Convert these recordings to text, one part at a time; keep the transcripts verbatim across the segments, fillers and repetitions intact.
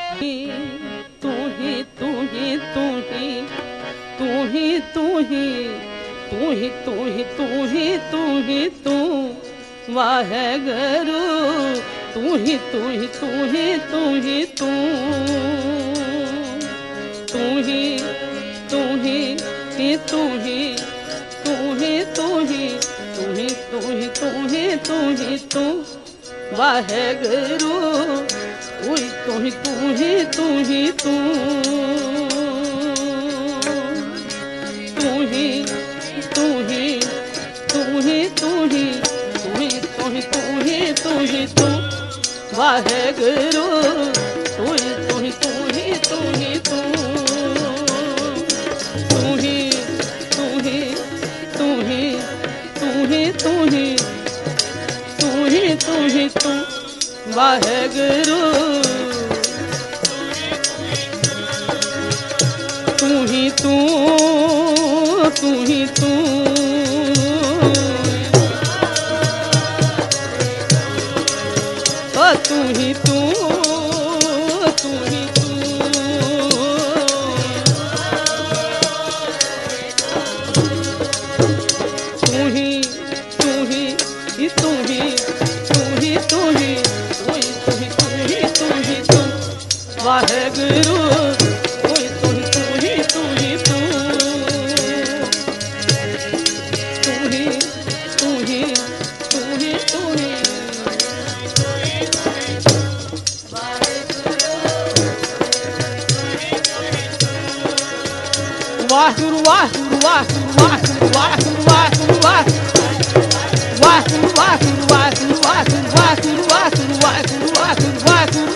तू ही तू ही तू ही तू ही तू ही तू ही तू ही तू ही तू ही तू वाहेगुरु तू ही तू ही तू ही तू ही तू तू ही तू ही तू ही तू ही तू ही तू ही तू ही तू ही तू ही तू वाहेगुरु तू ही तू ही तू ही तू ही तू तू ही तू ही तू ही तू ही तू ही तू ही तू ही तू ही तू वाहेगुरु तू ही तू ही तू ही तू ही तू तू ही तू ही तू ही तू ही तू ही तू ही तू ही तू वाहेगुरु तू ही तू तू ही तू ओ तू ही तू तू ही तू तू ही तू ही तू ही तू ही तू ही तू ही तू ही तू ही तू ही तू वाहेगुरु तू ही तू ही तू ही तू ही तू तू ही तू ही तू ही तू ही Waheguru Waheguru Waheguru Waheguru Waheguru Waheguru Waheguru Waheguru Waheguru Waheguru Waheguru Waheguru Waheguru Waheguru Waheguru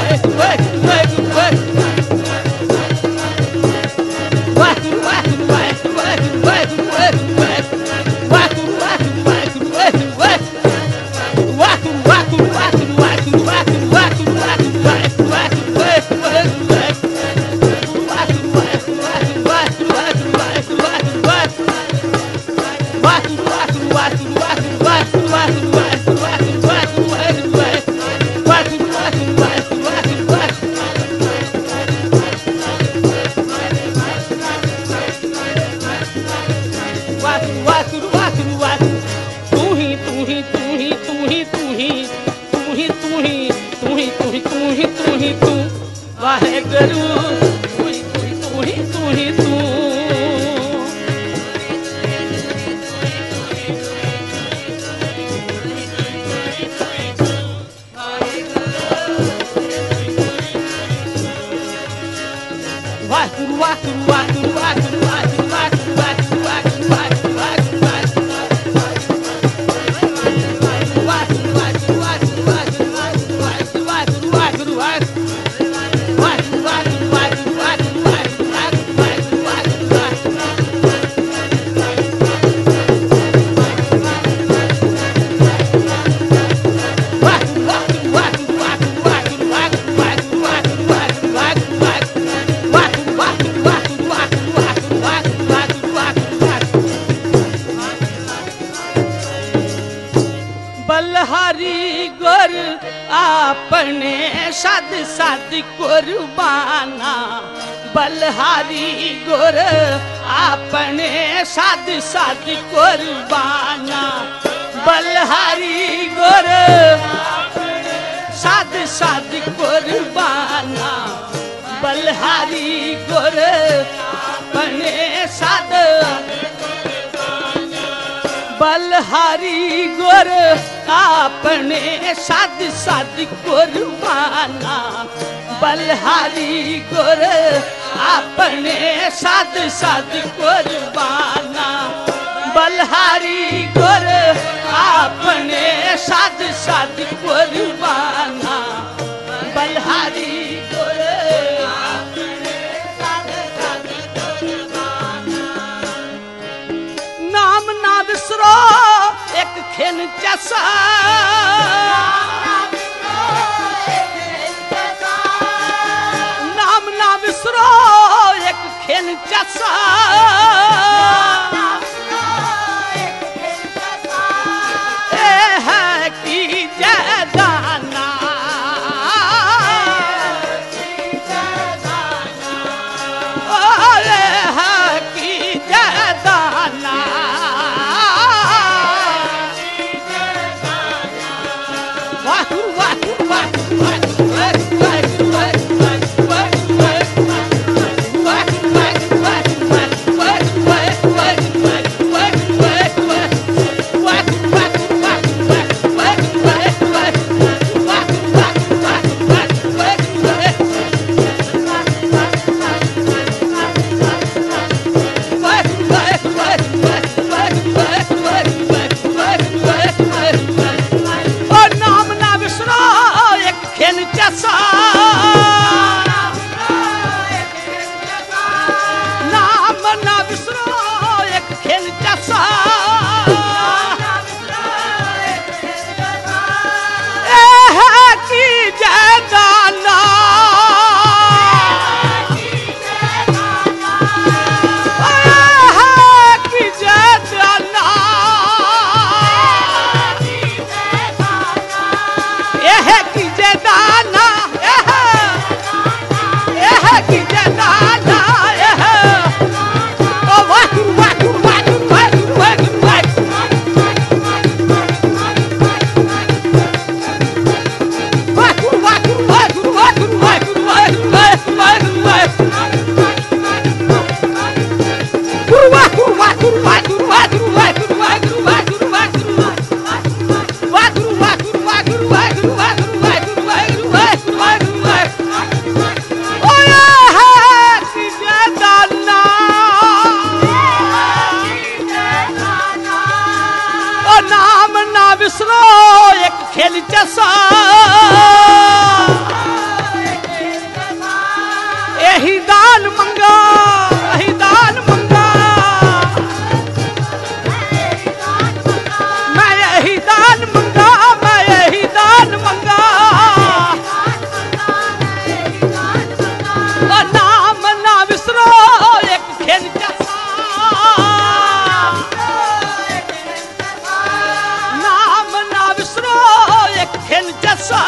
Whack, whack, whack. बलहारी गुर अपने सद सद कुर्बाना बलहारी गुर अपने सद सद कुर्बाना बलहारी गुर सद सद कुर्बाना बलहारी गुर अपने सद बलहारी गुर अपने सद सद कुर्बाना बलहारी गुर अपने सद सद कुर्बाना बलहारी गुर अपने सद सद कुर्बाना बलहारी गुर अपने सद सद कुर्बाना नाम ना विसरो एक खिन चसा नाम ना विसरो एक खिन चसा ए है की जयदाना यही दान मंगा यही दान मंगा मैं यही दान मंगा मैं यही दान मंगा नाम ना विसरो एक खेल जैसा, नाम ना विसरो एक खेल जैसा,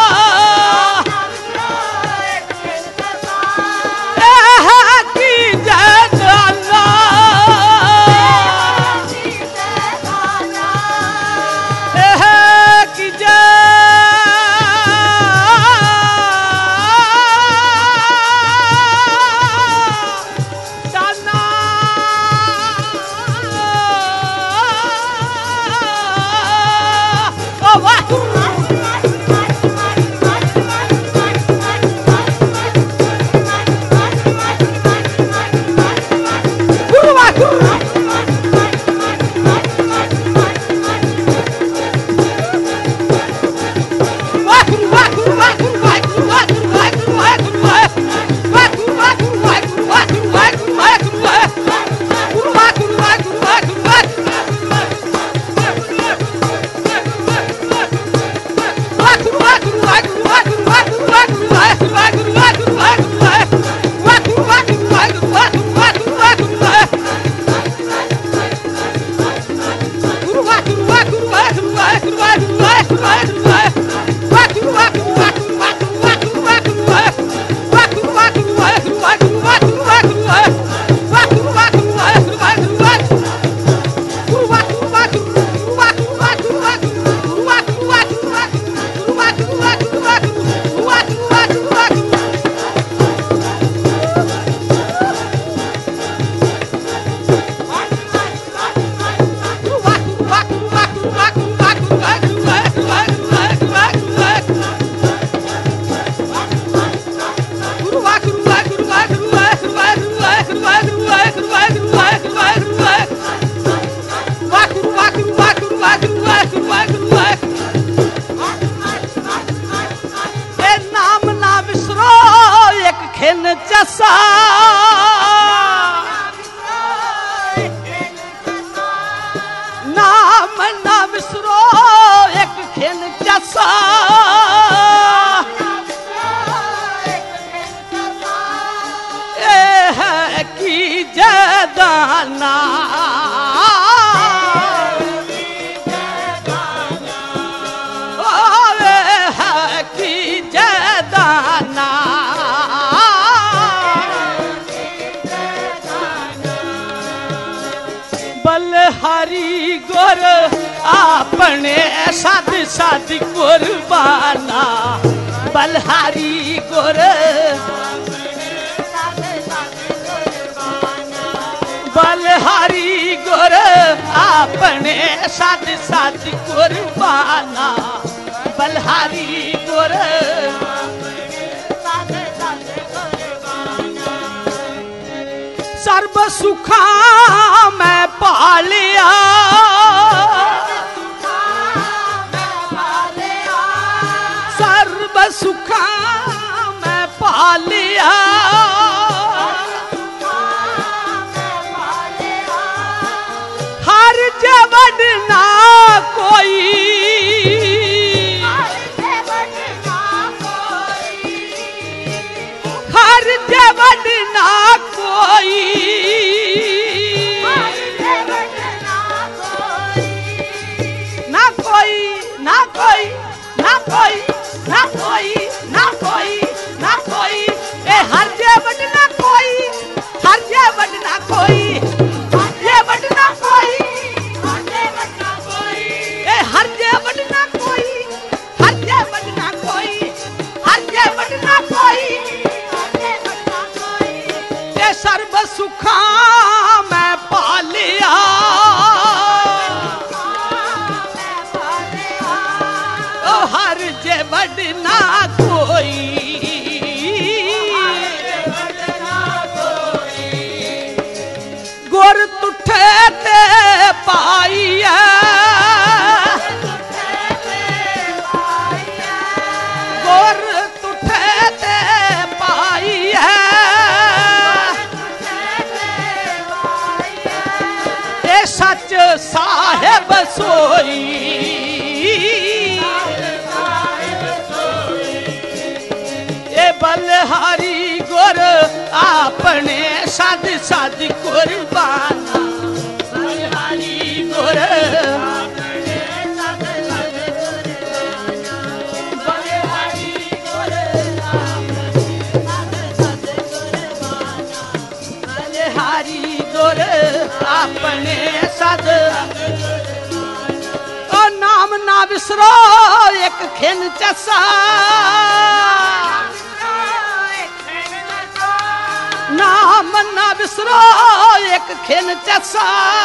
नाम ना विसरो एक खेल जैसा, ए है की जदाना, ओ है की जदाना, बलहारी गुर अपने साध साध कुर्बाना, बलहारी गुर बलहारी गुर अपने साध साध कुर्बाना, बलहारी गुर सर्व सुखा मैं पालिया, सर्व सुखा मैं पालिया, हर जवड ना कोई, हर जवड ना कोई, ना कोई ना कोई ना कोई ना कोई ना कोई ना कोई, ए हर जवड ना कोई, हर जवड ना कोई, हर जवड ना कोई, ए हर जवड ना कोई, हर जवड ना कोई, हर जवड ना कोई, ए सर्व सुखा मैं पालिया, ओ हर जवड ना कोई, गुर तुठे ते पाइया, गुर तुठे ते पाइया, ए सच साहेब सोई, ए बलहारी गुर अपने साध साध कुर्बाना बलिहारी गुर अपने सद ओ नाम ना बिसरो एक खिन चसा नाम ना बिसरो एक खिन चसा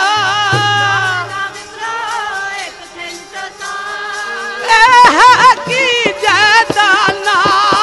की जयदाना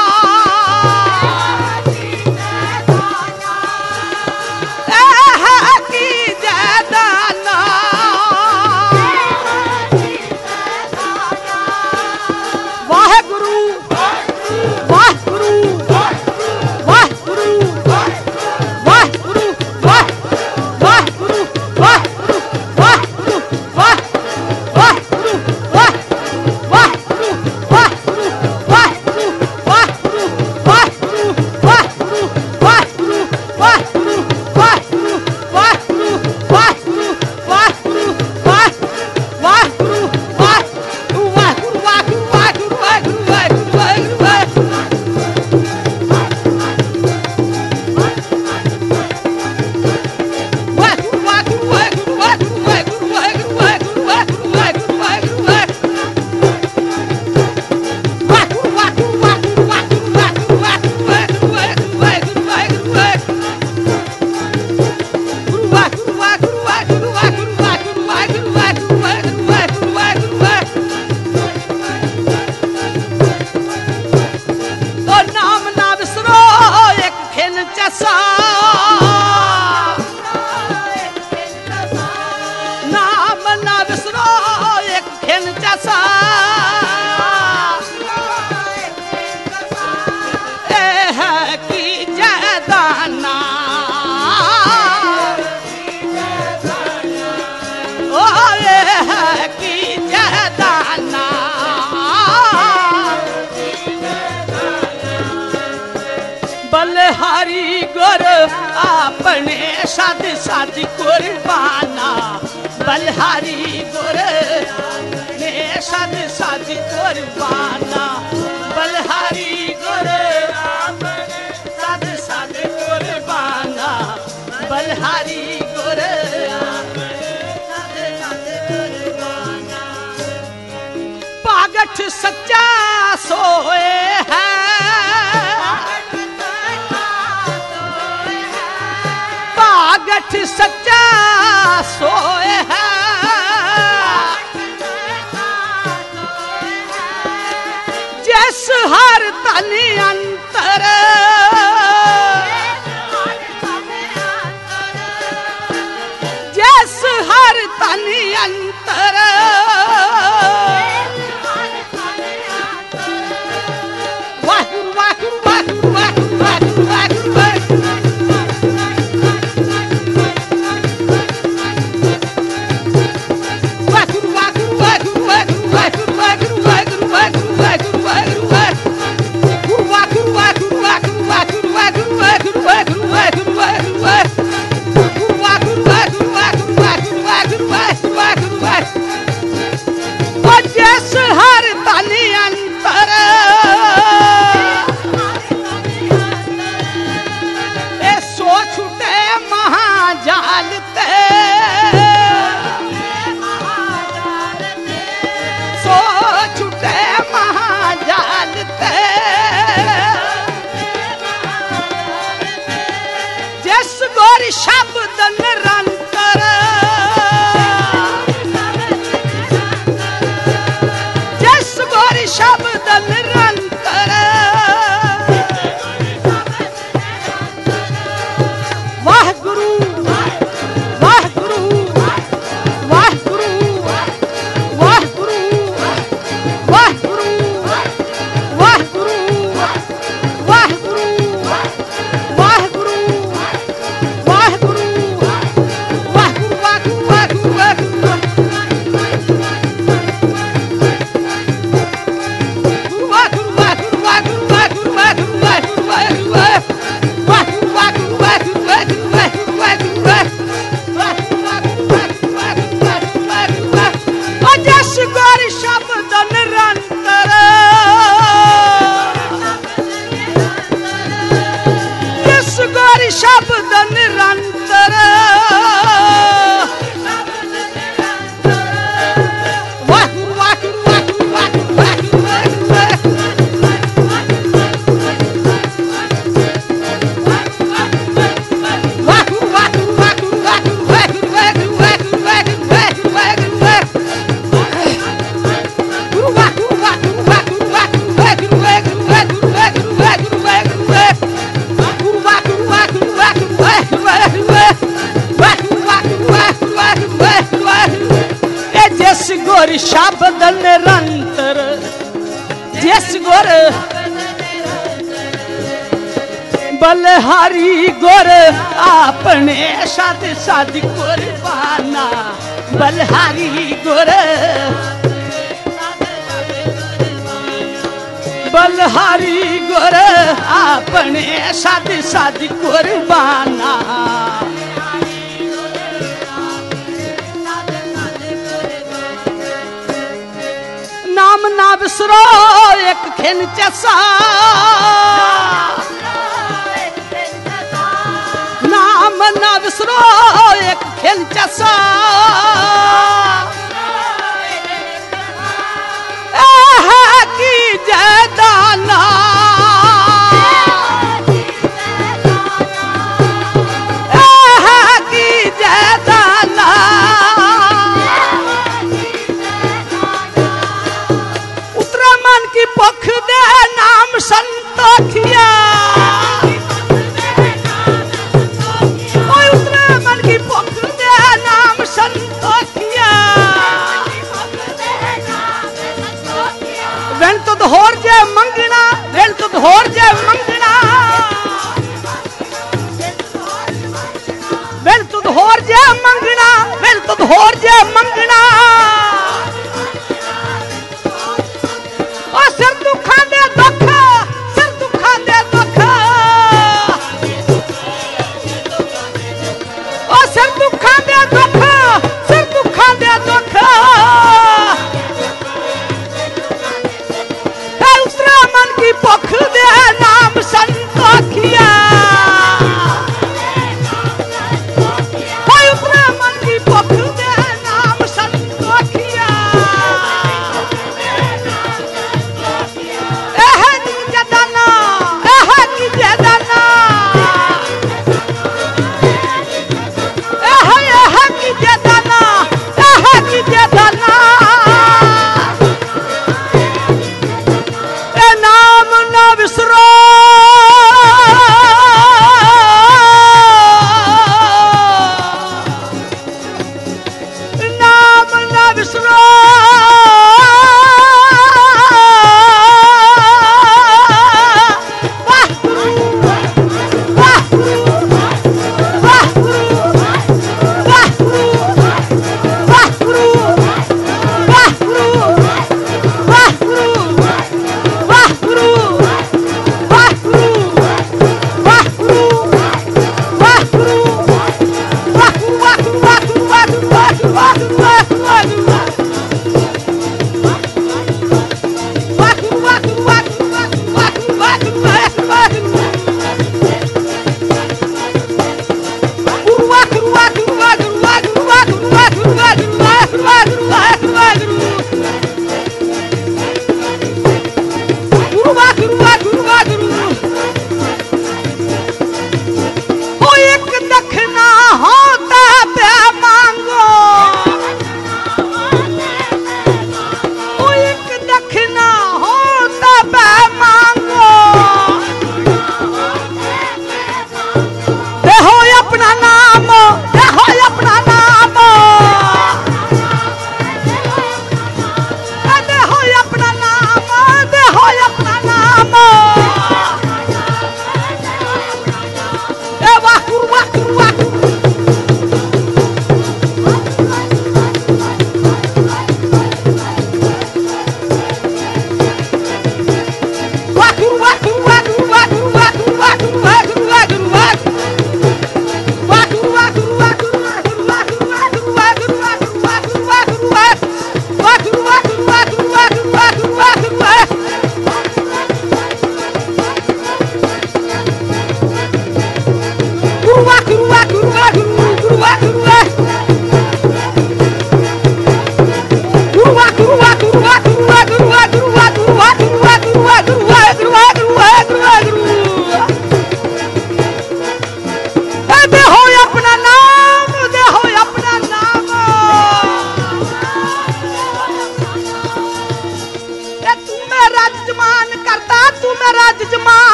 बलिहारी गुर अपने साध साध कुर्बाना बलिहारी गुर ने साध साध कुर्बाना बलिहारी गुर अपने साध साध कुर्बाना बलिहारी गुर पागठ सच्चा सोए है पागठ सच्चा सोए है जिस हर तन अंतर जिस हर तन अंतर वाहिगुरु वाहिगुरु वाहिगुरु वाहिगुरु वाहिगुरु वाहिगुरु शब्द निरंतर जिस गोरी शब्द निरंतर वाह गुरु वाह गुरु वाह गुरु वाह गुरु वाह गुरु वाह गुरु वाह गुरु वाह गुरु वाह गुरु गोरी शब्द निरंतर गोरी शब्द निरंतर जिस गोर बलहारी गोर अपने शादी शादी कुर्बाना बलहारी गोर बलहारी गोर अपने शादी शादी कुर्बाना नाम ना बिसरो एक खिन चसा नाम ना बिसरो एक खिन चसा की जयदाना की जयदाना की पख दे नाम संतोखिया उतरे मन की पख दे नाम संतोखिया वेल तो होर जे मंगना वेल तो होर जे मंगना वेल तो होर जे मंगना वेल तो होर जे मंगना सिर दुखा दे दुख सिर दुखा दे दुख ओ सिर दुखा दे दुख सिर दुखा दे दुख उतरा मन की भुख दे नाम संतोखिया उतरा मन की भुख दे नाम संतोखिया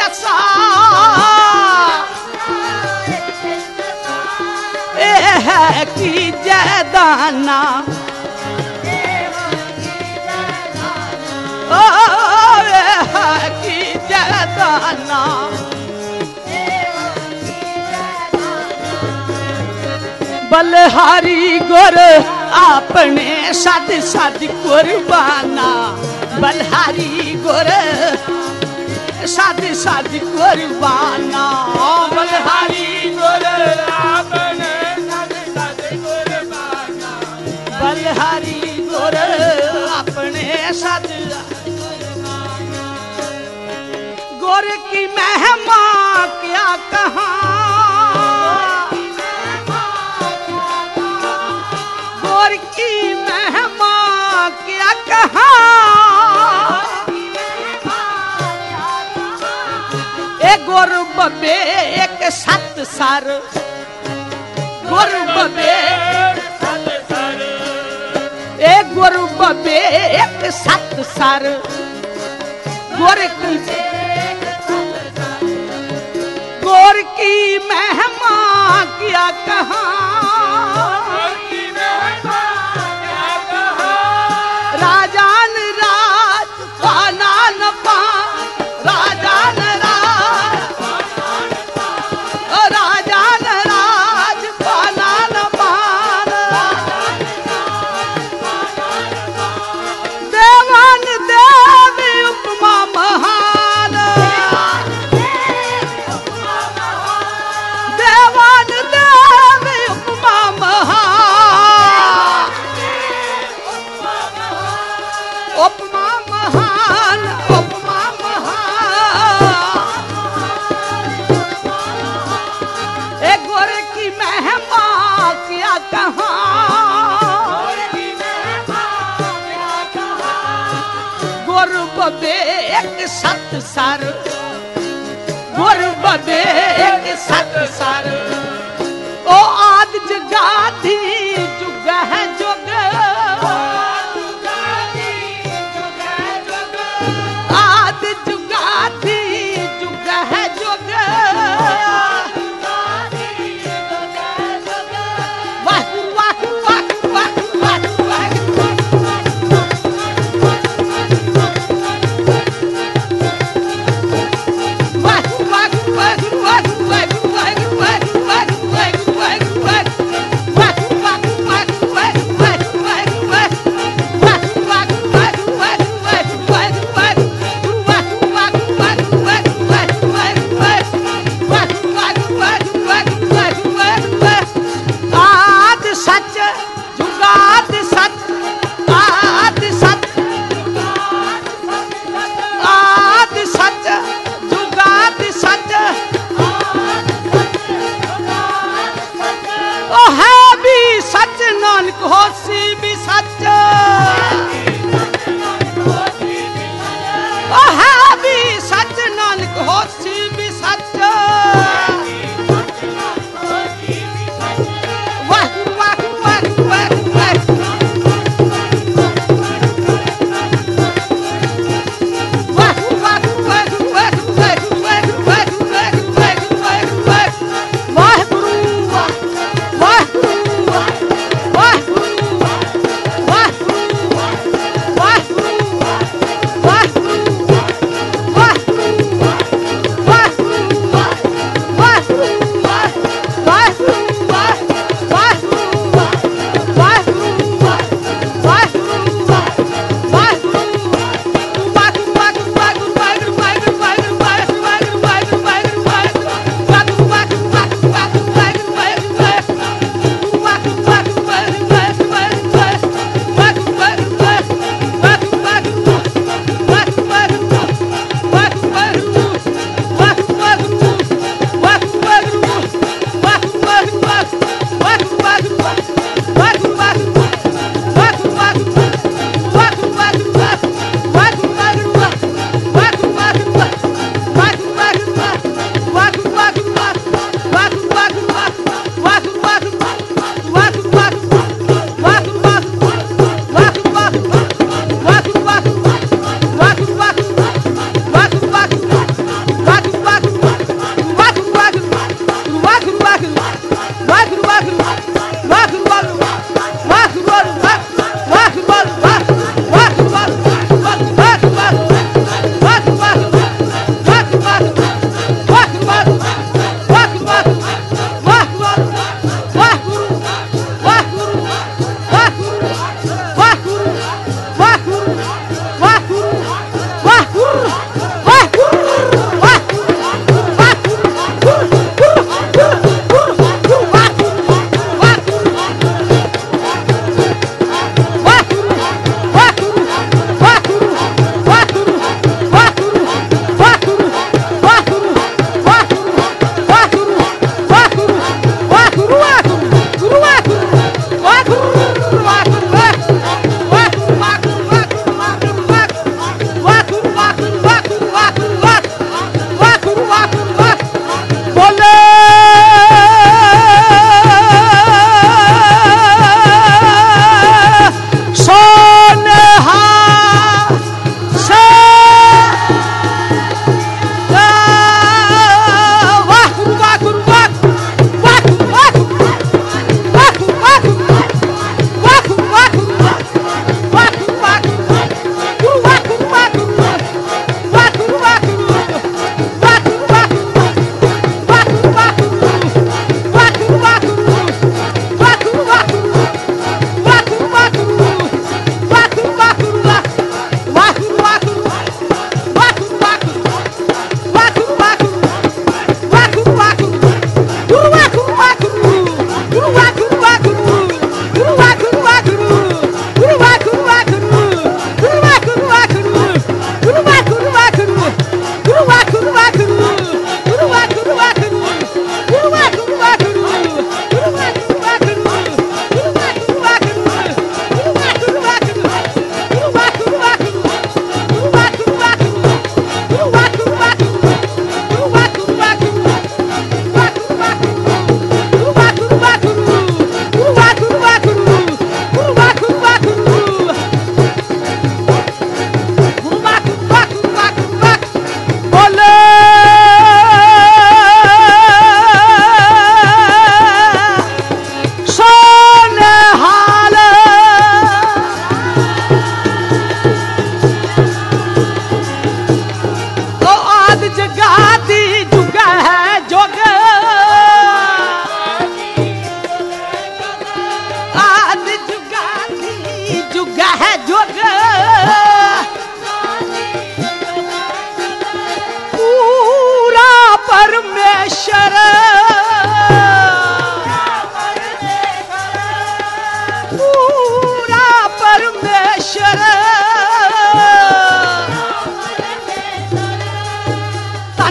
दसा ए है की जयदाना ओ ए है की जयदाना बलहारी गुर अपने सद सद कुर्बाना बलहारी गुर सद सद कुर्बाना बलहारी गुर अपने सद सद कुर्बाना बलहारी गुर अपने सद गुर की महिमा क्या कहाँ गुर की महिमा क्या कहाँ ए गुर बबे एक सत सर गुर बबे ए गुर बबे एक सत सर गुर की गुर की महिमा क्या कहाँ राजान राज पाना न पा राजान राज राजान राज पाना न पान देवान देवी उपमा महान देवान देवी उपमा महान उपमा महान उपमा महान ए गुर की महिमा क्या कहाँ गुर बबे एक सत सर गुर बबे एक सत सर ओ आद जगाधी जुग है जुग आद जुगाधी जुग है जुग वाह वाह वाह वाह वाह वाह वाह वाह वाह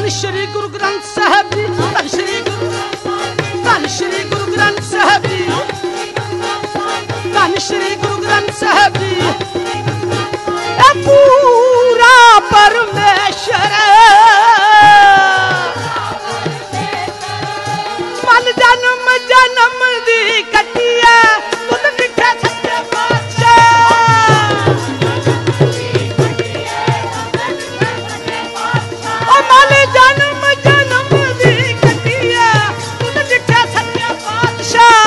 ਧੰਨ ਸ਼੍ਰੀ ਗੁਰੂ ਗ੍ਰੰਥ ਸਾਹਿਬ ਜੀ, ਧੰਨ ਸ਼੍ਰੀ ਗੁਰੂ ਧੰਨ ਸ਼੍ਰੀ ਗੁਰੂ ਗ੍ਰੰਥ ਸਾਹਿਬ ਜੀ, ਧੰਨ ਸ਼੍ਰੀ ਗੁਰੂ ਗ੍ਰੰਥ ਸਾਹਿਬ ਜੀ। ਇਹ ਪੂਰਾ ਪਰਮੇਸ਼ਰ ਮਨ ਜਨਮ ਜਨਮ ਦੀ ਕੱਟੀਏ ਤੁਧ ਡਿਠੇ ਸੱਚੇ ਪਾਤਸ਼ਾਹ। ਉਹ ਮਨ ਜਨਮ ਜਨਮ ਦੀ ਕੱਟੀਏ ਤੁਧ ਡਿਠੇ ਸੱਚੇ ਪਾਤਸ਼ਾਹ।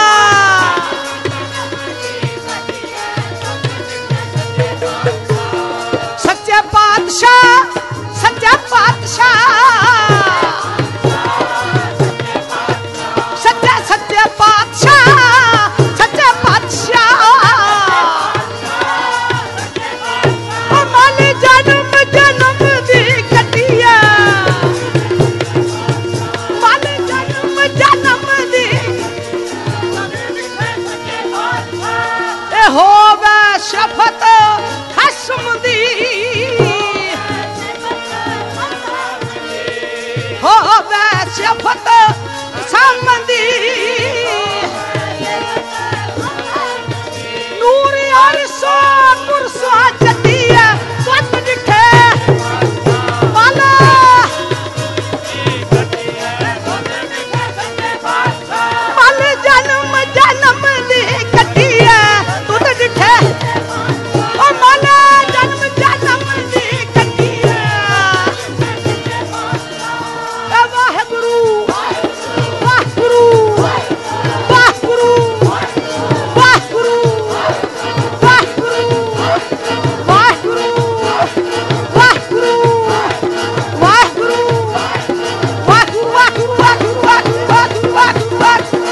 ਸੱਚੇ ਪਾਤਸ਼ਾਹ ਸੱਚੇ ਪਾਤਸ਼ਾਹ ਸੱਚੇ ਸੱਚੇ ਪਾਤਸ਼ਾਹ ਸੱਚੇ ਪਾਤਸ਼ਾਹ। ਉਹ ਮਨ ਜਨਮ ਜਨਮ ਦੀ ਕੱਟੀਏ ਮਨ ਜਨਮ ਜਨਮ ਦੀ ਇਹ ਹੋਵੇ ਸ਼ਫਤ ਖਸਮ ਦੀ ਹੋਵੇ ਸ਼ਫਤ ਸਮਦੀ ਨੂਰ ਅਰਸੋ ਕੁਰਸੋ ਜੱਟੀਏ ਸੱਤ ਡਿਠੇ ਵਾਲਾ ਮਨ ਜਨਮ ਜਨਮ ਦੀ ਕੱਟੀਏ ਤੁਧ ਡਿਠੇ ਉਹ ਮਨ ਜਨਮ ਜਨਮ ਦੀ ਕੱਟੀਏ। ਇਹ ਵਾਹਿਗੁਰੂ ਵਾਹਿਗੁਰੂ ਵਾਹਿਗੁਰੂ ਵਾਹਿਗੁਰੂ ਵਾਹਿਗੁਰੂ ਵਾਹਿਗੁਰੂ ਵਾਹਿਗੁਰੂ ਵਾਹਿਗੁਰੂ ਵਾਹਿਗੁਰੂ ਵਾਹਿਗੁਰੂ ਵਾਹਿਗੁਰੂ ਵਾਹਿਗੁਰੂ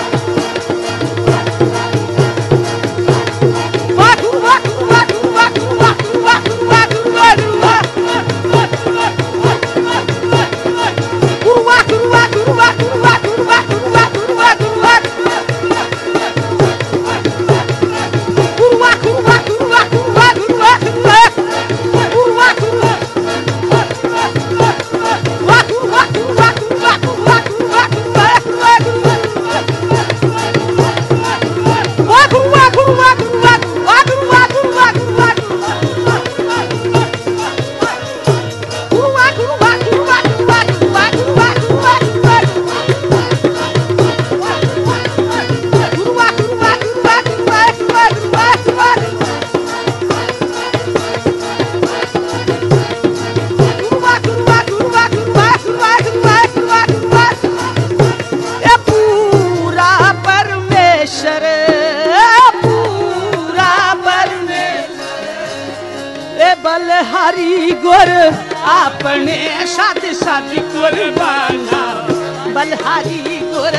बलहारी गुर अपने साथ साथ कुर्बाना बलहारी गुर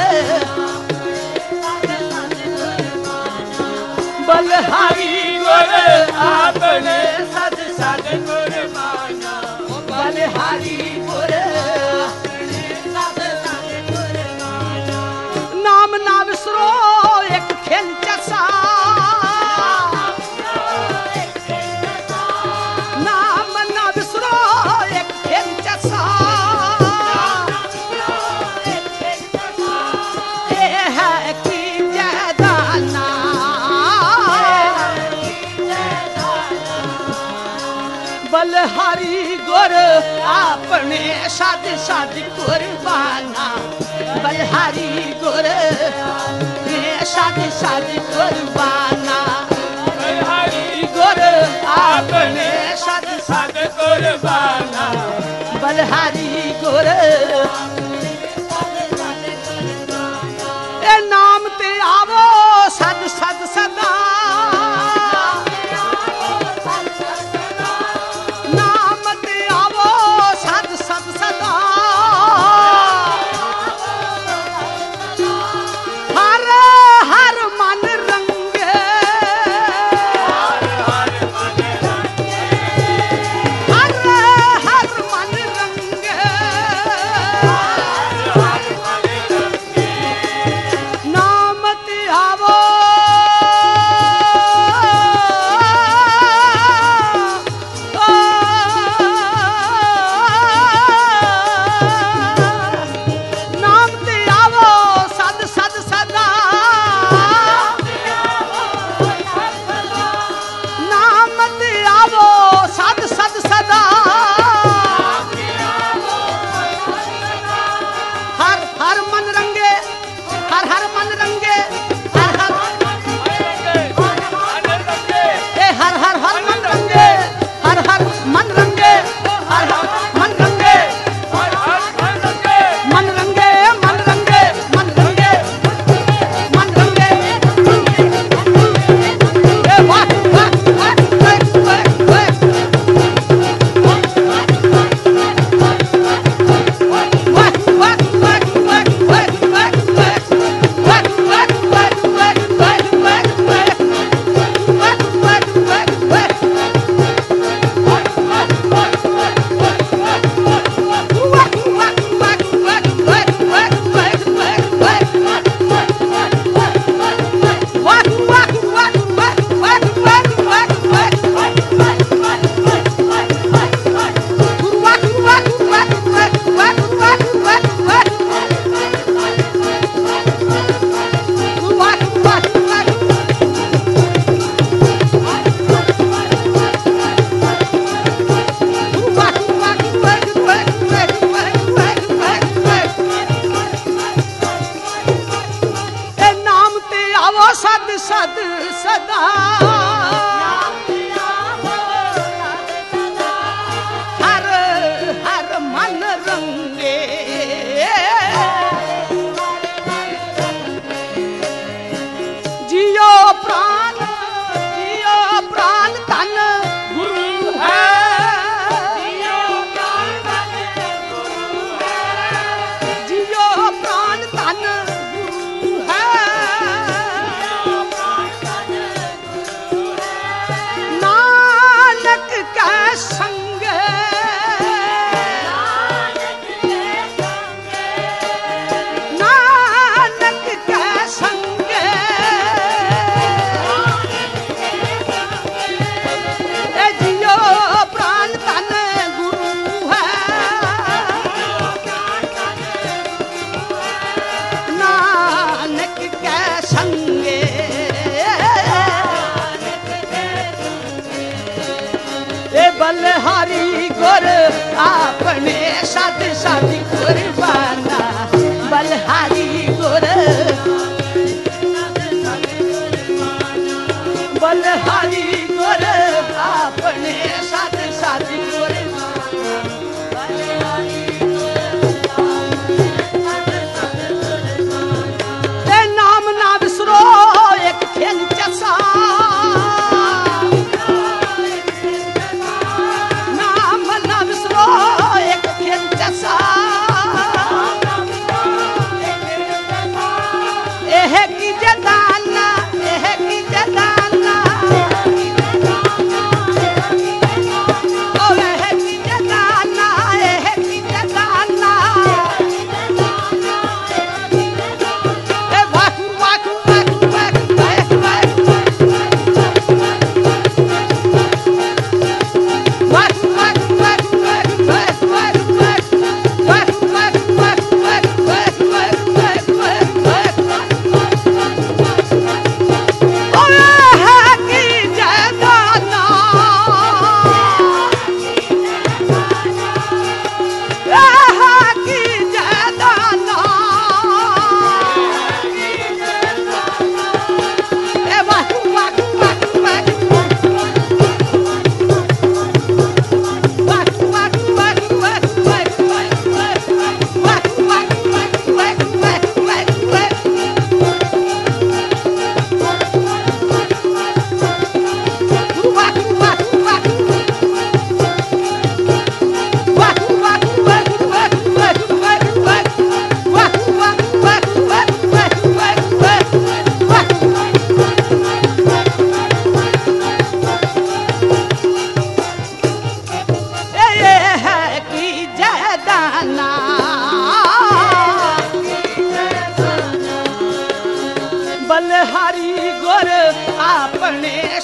बलहारी गुर अपने साथ साथ कुर्बाना बलहारी गुर नाम ना विसरो एक खेल सा बलहारी गुर अपने साथ साथ कुर्बाना बलहारी गुर साथ साथ कुर्बाना बलहारी गुर अपने साथ साथ कुर्बाना बलहारी गुर ए नाम ते आवो सद सद सदा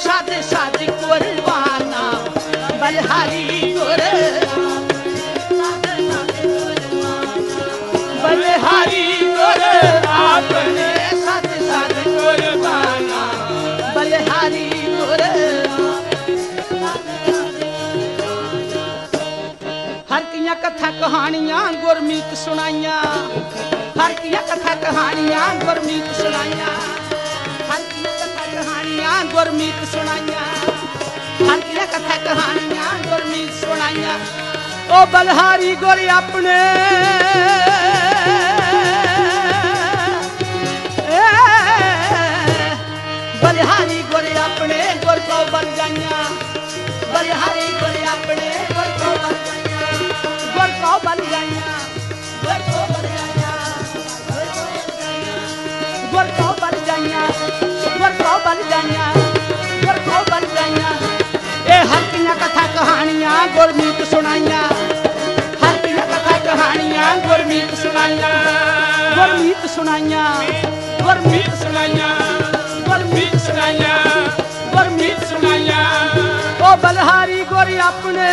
साध साध कुर्बाना बलिहारी गुर बलिहारी गुर आपने साध साध कुर्बाना बलिहारी गुर हर किया कथा कहानियां गुरमीत सुनाइया हर किया कथा कहानियां गुरमीत सुनाइया हर किया कथा कहानियां गुरमीत सुनाइया हर किया कथा कहानियां गुरमीत सुनाइया ओ बलिहारी गुर अपने बलिहारी गुर अपने गुर को बन जाइया बलिहारी गुर अपने गुर को बन जाइया गुर को बन जाइया गुर को बन जाइया गुर को बन जाइया गुर को बन जाइया गुर को बन जाइया ए हर किया कथा कहानियां गुरमीत सुनाइया हर किया कथा कहानियां गुरमीत सुनाइया गुरमीत सुनाइया गुरमीत सुनाइया गुरमीत सुनाइया गुरमीत सुनाइया ओ बलिहारी गुर अपने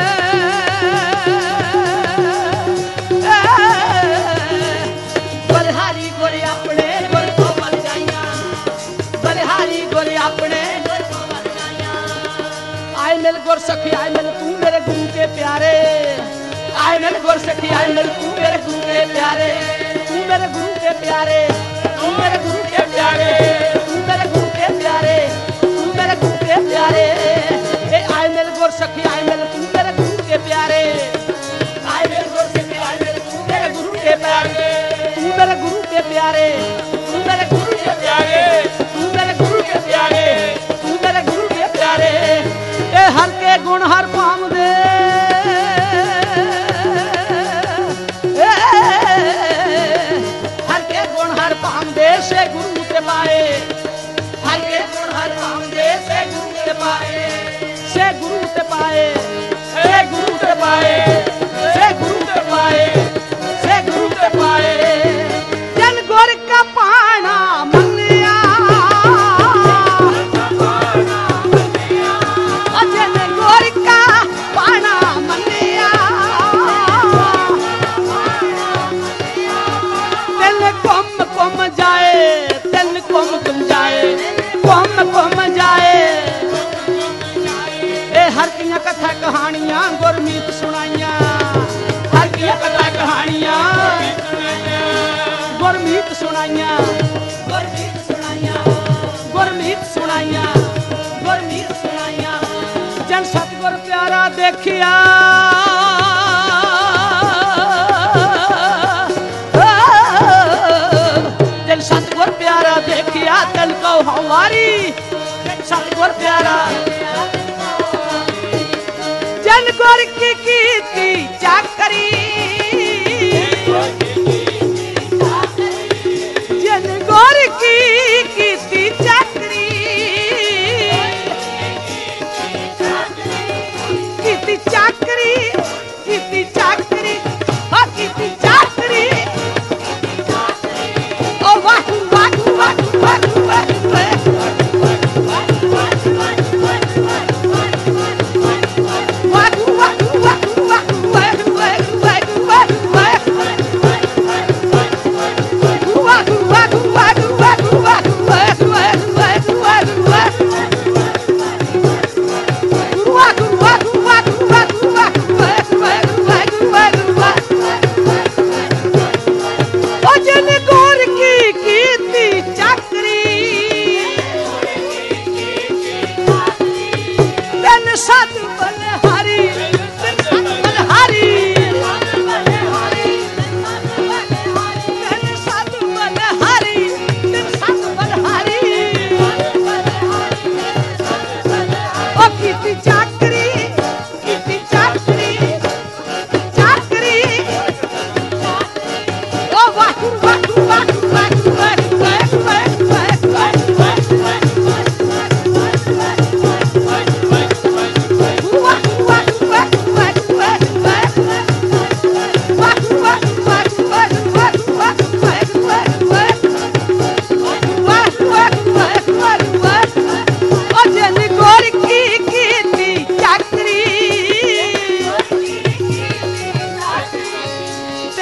बलिहारी गुर अपने गुर को बन जाइया बलिहारी गुर अपने गुर को बन जाइया आए मिल गुर सखी आए मिल तू मेरे गुरु के प्यारे आए मिल गुर सखी आए मिल तू मेरे गुरु के प्यारे तू मेरे गुरु के प्यारे तू मेरे गुरु के प्यारे तू मेरे गुरु के प्यारे तू मेरे गुरु के प्यारे ए आए मिल गुर सखी आए मिल तू मेरे गुरु के प्यारे आए मिल गुर सखी आए मिल तू मेरे गुरु के प्यारे तू मेरे गुरु के प्यारे तू मेरे गुरु के प्यारे तू मेरे गुरु के प्यारे तू मेरे गुरु के प्यारे ए हर के गुण हर पाम दे हर के गुण हर पाम दे से गुरु ते पाए हर के गुण हर पाम दे से गुरु ते पाए से गुरु ते पाए से गुरु ते पाए से गुरु ते पाए से गुरु ते पाए जन गुर का पाना मन्निया जन गुर का पाना मन्निया दिल कुम कुम जाए दिल कुम कुम जाए कुम कुम जाए ए हर किया कथा कहानियां गुरमीत सुनाइया हर किया कथा कहानियां गुरमीत सुनाइया गुरमीत सुनाइया गुरमीत सुनाइया गुरमीत सुनाइया जन सतगुर प्यारा देखिया जन सतगुर प्यारा देखिया दिल को हमारी सतगुर प्यारा जन गुर की कीर्ति चाकरी जन गुर की कीर्ति चाकरी कीर्ति चाकरी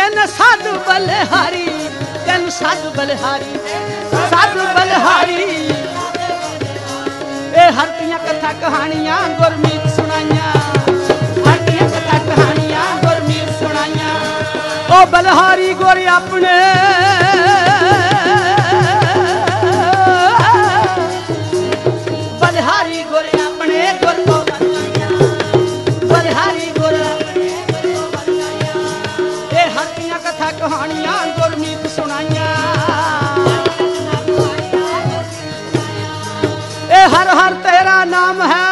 ਤਿੰਨ ਸਾਧੂ ਬਲਿਹਾਰੀ ਤਿੰਨ ਸਾਧੂ ਬਲਿਹਾਰੀ ਸਾਧੂ ਬਲਿਹਾਰੀ ਇਹ ਹਰ ਦੀਆਂ ਕਥਾ ਕਹਾਣੀਆਂ ਗੁਰਮੀਤ ਸੁਣਾਈਆਂ ਹਰ ਦੀਆਂ ਕਥਾ ਕਹਾਣੀਆਂ ਗੁਰਮੀਤ ਸੁਣਾਈਆਂ ਉਹ ਬਲਿਹਾਰੀ ਗੁਰ ਆਪਣੇ ਬਲਿਹਾਰੀ ਗੁਰ ਆਪਣੇ ਗੁਰ ਕੋ ਬਲਿਹਾਰੀ ਗੁਰ ਇਹ ਹਰ ਦੀਆਂ ਕਥਾ ਕਹਾਣੀਆਂ ਗੁਰਮੀਤ ਸੁਣਾਈਆਂ ਇਹ ਹਰ ਹਰ ਤੇਰਾ ਨਾਮ ਹੈ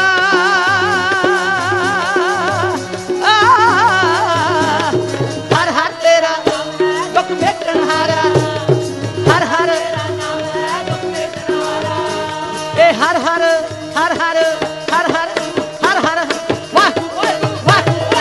ਹਰ ਹਰ ਤੇਰਾ ਦੁੱਖ ਵੇਟਣ ਹਾਰਾ ਹਰ ਹਰ ਇਹ ਹਰ ਹਰ ਹਰ ਹਰ ਹਰ ਹਰ ਹਰ ਹਰ ਵਾਹ ਵਾਹ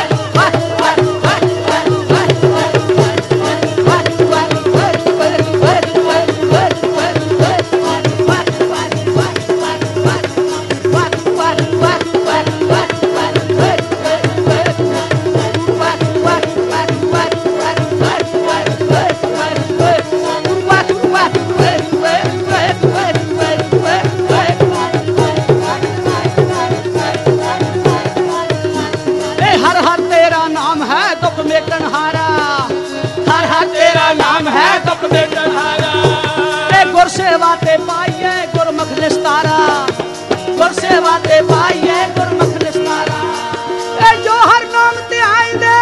सेवा ते पाइए गुरमुख निस्तारा गुर सेवा ते पाइए गुरमुख निस्तारा ए जो हर नाम ते आइंदे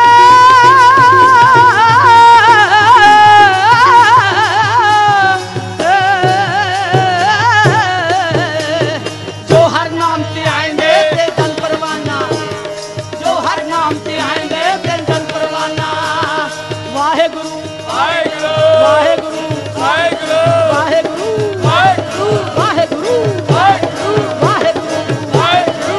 जो हर नाम ते आइंदे ते जन परवाना जो हर नाम ते आइंदे ते जन परवाना वाहे गुरु वाहे गुरु वाहे गुरु वाहे गुरु वाहे गुरु वाहे गुरु वाहे गुरु वाहे गुरु